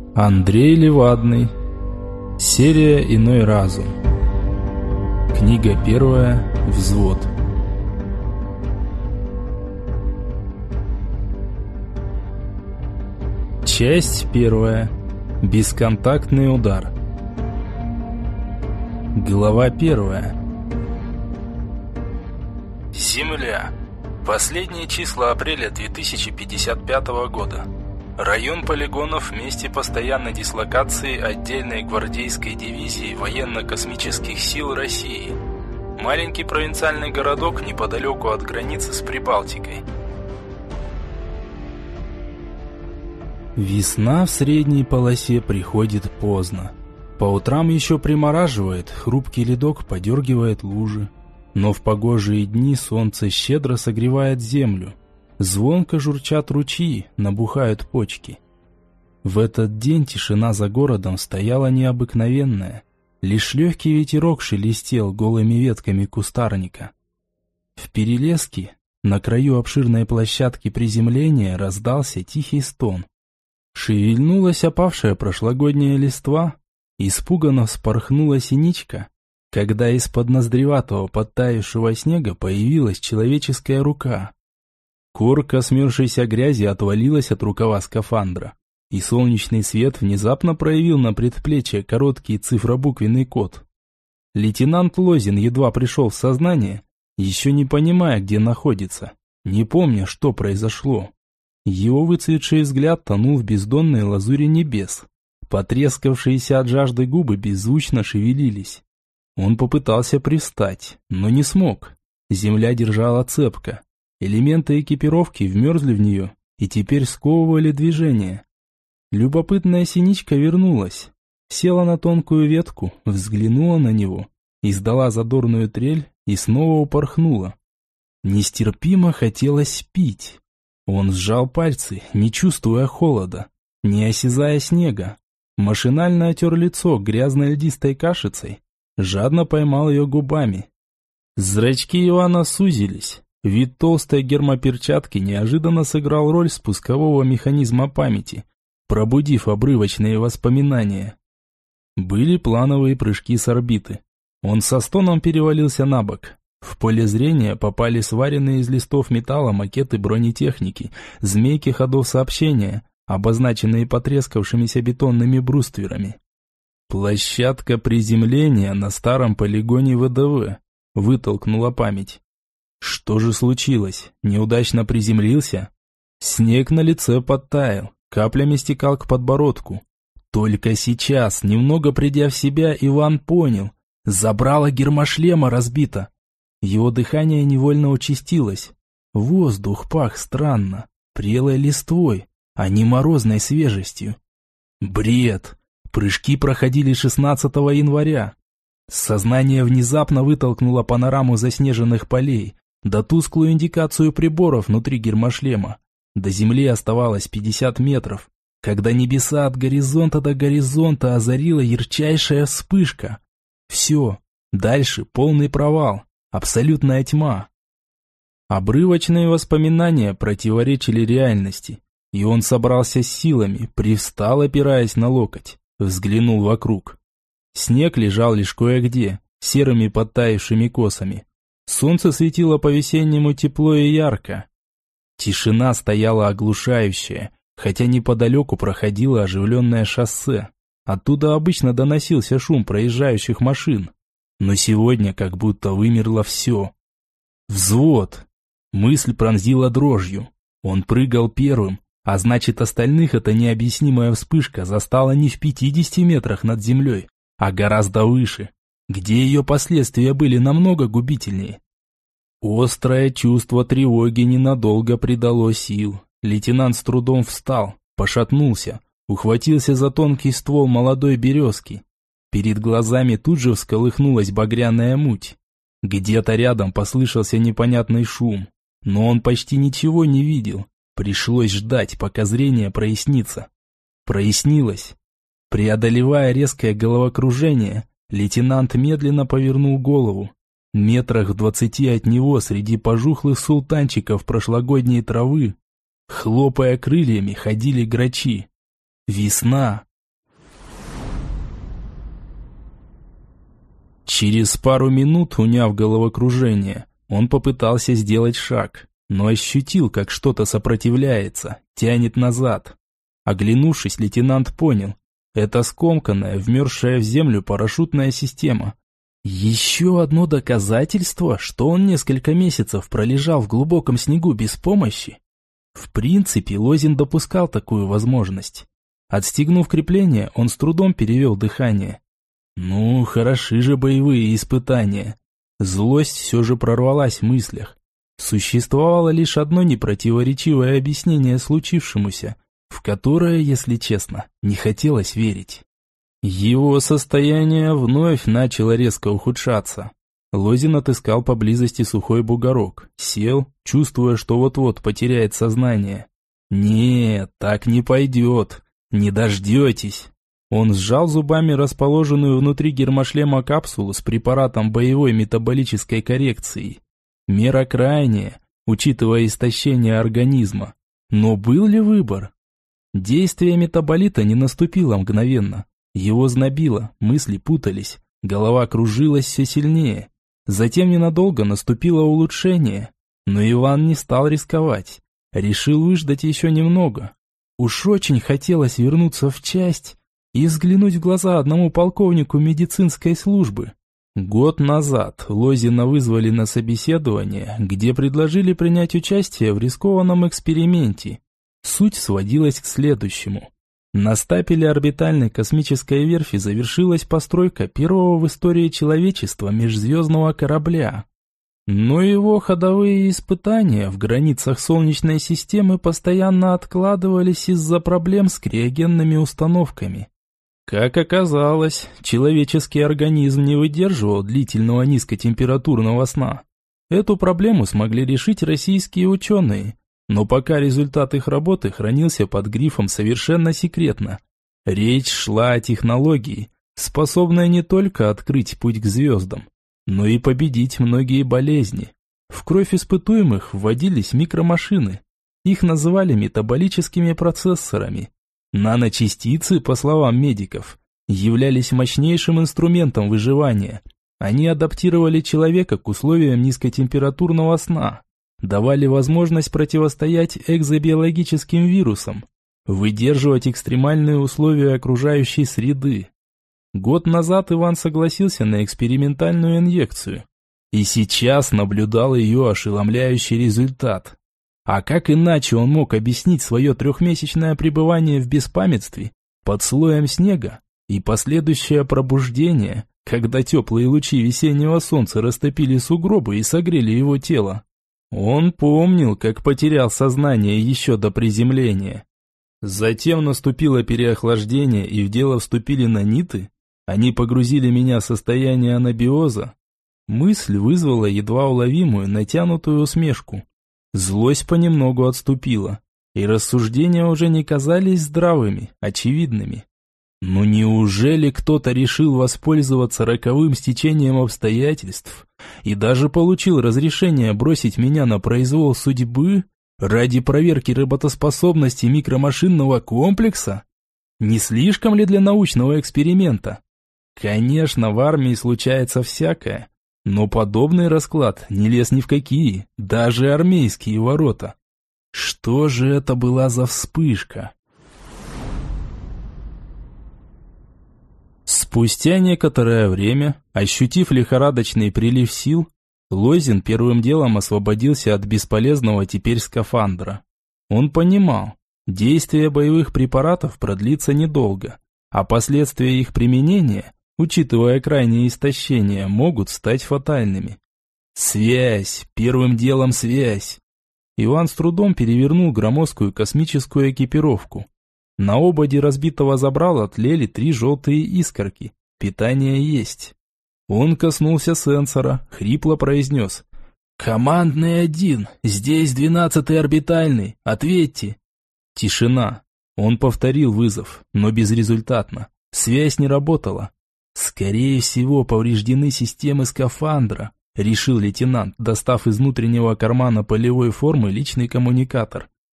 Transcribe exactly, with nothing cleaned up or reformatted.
Андрей Левадный. Серия «Иной разум». Книга первая. Взвод. Часть первая. Бесконтактный удар. Глава первая. Земля. Последние числа апреля две тысячи пятьдесят пятого года. Район полигонов в месте постоянной дислокации отдельной гвардейской дивизии военно-космических сил России. Маленький провинциальный городок неподалеку от границы с Прибалтикой. Весна в средней полосе приходит поздно. По утрам еще примораживает, хрупкий ледок подергивает лужи. Но в погожие дни солнце щедро согревает землю. Звонко журчат ручьи, набухают почки. В этот день тишина за городом стояла необыкновенная. Лишь легкий ветерок шелестел голыми ветками кустарника. В перелеске, на краю обширной площадки приземления, раздался тихий стон. Шевельнулась опавшая прошлогодняя листва, испуганно вспорхнула синичка, когда из-под ноздреватого подтаявшего снега появилась человеческая рука. Корка смерзшейся грязи отвалилась от рукава скафандра, и солнечный свет внезапно проявил на предплечье короткий цифробуквенный код. Лейтенант Лозин едва пришел в сознание, еще не понимая, где находится, не помня, что произошло. Его выцветший взгляд тонул в бездонной лазури небес. Потрескавшиеся от жажды губы беззвучно шевелились. Он попытался привстать, но не смог. Земля держала цепко. Элементы экипировки вмерзли в нее и теперь сковывали движение. Любопытная синичка вернулась, села на тонкую ветку, взглянула на него, издала задорную трель и снова упорхнула. Нестерпимо хотелось пить. Он сжал пальцы, не чувствуя холода, не осязая снега. Машинально отер лицо грязной льдистой кашицей, жадно поймал ее губами. Зрачки Ивана сузились. Вид толстой гермоперчатки неожиданно сыграл роль спускового механизма памяти, пробудив обрывочные воспоминания. Были плановые прыжки с орбиты. Он со стоном перевалился на бок. В поле зрения попали сваренные из листов металла макеты бронетехники, змейки ходов сообщения, обозначенные потрескавшимися бетонными брустверами. Площадка приземления на старом полигоне ВДВ вытолкнула память. Что же случилось? Неудачно приземлился? Снег на лице подтаял, каплями стекал к подбородку. Только сейчас, немного придя в себя, Иван понял. Забрало гермошлема разбито. Его дыхание невольно участилось. Воздух пах странно, прелой листвой, а не морозной свежестью. Бред! Прыжки проходили шестнадцатого января. Сознание внезапно вытолкнуло панораму заснеженных полей, да тусклую индикацию приборов внутри гермошлема. До земли оставалось пятьдесят метров, когда небеса от горизонта до горизонта озарила ярчайшая вспышка. Все, дальше полный провал, абсолютная тьма. Обрывочные воспоминания противоречили реальности, и он собрался с силами, привстал, опираясь на локоть, взглянул вокруг. Снег лежал лишь кое-где, серыми подтаявшими косами. Солнце светило по-весеннему тепло и ярко. Тишина стояла оглушающая, хотя неподалеку проходило оживленное шоссе. Оттуда обычно доносился шум проезжающих машин. Но сегодня как будто вымерло все. Взвод! Мысль пронзила дрожью. Он прыгал первым, а значит, остальных эта необъяснимая вспышка застала не в пятидесяти метрах над землей, а гораздо выше, где ее последствия были намного губительнее. Острое чувство тревоги ненадолго придало сил. Лейтенант с трудом встал, пошатнулся, ухватился за тонкий ствол молодой березки. Перед глазами тут же всколыхнулась багряная муть. Где-то рядом послышался непонятный шум, но он почти ничего не видел. Пришлось ждать, пока зрение прояснится. Прояснилось. Преодолевая резкое головокружение, лейтенант медленно повернул голову. Метрах в двадцати от него, среди пожухлых султанчиков прошлогодней травы, хлопая крыльями, ходили грачи. Весна, Через пару минут, уняв головокружение, он попытался сделать шаг, но ощутил, как что-то сопротивляется, тянет назад. Оглянувшись, лейтенант понял, это скомканная, вмерзшая в землю парашютная система. Еще одно доказательство, что он несколько месяцев пролежал в глубоком снегу без помощи. В принципе, Лозин допускал такую возможность. Отстегнув крепление, он с трудом перевел дыхание. Ну, хороши же боевые испытания. Злость все же прорвалась в мыслях. Существовало лишь одно непротиворечивое объяснение случившемуся, в которое, если честно, не хотелось верить. Его состояние вновь начало резко ухудшаться. Лозин отыскал поблизости сухой бугорок, сел, чувствуя, что вот-вот потеряет сознание. «Нет, так не пойдет, не дождетесь». Он сжал зубами расположенную внутри гермошлема капсулу с препаратом боевой метаболической коррекции. Мера крайняя, учитывая истощение организма. Но был ли выбор? Действие метаболита не наступило мгновенно. Его знобило, мысли путались, голова кружилась все сильнее. Затем ненадолго наступило улучшение. Но Иван не стал рисковать. Решил выждать еще немного. Уж очень хотелось вернуться в часть и взглянуть в глаза одному полковнику медицинской службы. Год назад Лозина вызвали на собеседование, где предложили принять участие в рискованном эксперименте. Суть сводилась к следующему. На стапеле орбитальной космической верфи завершилась постройка первого в истории человечества межзвездного корабля. Но его ходовые испытания в границах Солнечной системы постоянно откладывались из-за проблем с криогенными установками. Как оказалось, человеческий организм не выдерживал длительного низкотемпературного сна. Эту проблему смогли решить российские ученые, но пока результат их работы хранился под грифом «совершенно секретно». Речь шла о технологии, способной не только открыть путь к звездам, но и победить многие болезни. В кровь испытуемых вводились микромашины. Их называли метаболическими процессорами. Наночастицы, по словам медиков, являлись мощнейшим инструментом выживания. Они адаптировали человека к условиям низкотемпературного сна, давали возможность противостоять экзобиологическим вирусам, выдерживать экстремальные условия окружающей среды. Год назад Иван согласился на экспериментальную инъекцию, и сейчас наблюдал ее ошеломляющий результат. А как иначе он мог объяснить свое трехмесячное пребывание в беспамятстве под слоем снега и последующее пробуждение, когда теплые лучи весеннего солнца растопили сугробы и согрели его тело? Он помнил, как потерял сознание еще до приземления. Затем наступило переохлаждение, и в дело вступили наниты. Они погрузили меня в состояние анабиоза. Мысль вызвала едва уловимую, натянутую усмешку. Злость понемногу отступила, и рассуждения уже не казались здравыми, очевидными. Но неужели кто-то решил воспользоваться роковым стечением обстоятельств и даже получил разрешение бросить меня на произвол судьбы ради проверки работоспособности микромашинного комплекса? Не слишком ли для научного эксперимента? Конечно, в армии случается всякое. Но подобный расклад не лез ни в какие, даже армейские ворота. Что же это была за вспышка? Спустя некоторое время, ощутив лихорадочный прилив сил, Лозин первым делом освободился от бесполезного теперь скафандра. Он понимал, действие боевых препаратов продлится недолго, а последствия их применения, учитывая крайнее истощение, могут стать фатальными. Связь, первым делом связь. Иван с трудом перевернул громоздкую космическую экипировку. На ободе разбитого забрала тлели три желтые искорки. Питание есть. Он коснулся сенсора, хрипло произнес: «Командный один, здесь двенадцатый орбитальный, ответьте». Тишина. Он повторил вызов, но безрезультатно. Связь не работала. «Скорее всего, повреждены системы скафандра», — решил лейтенант, достав из внутреннего кармана полевой формы личный коммуникатор.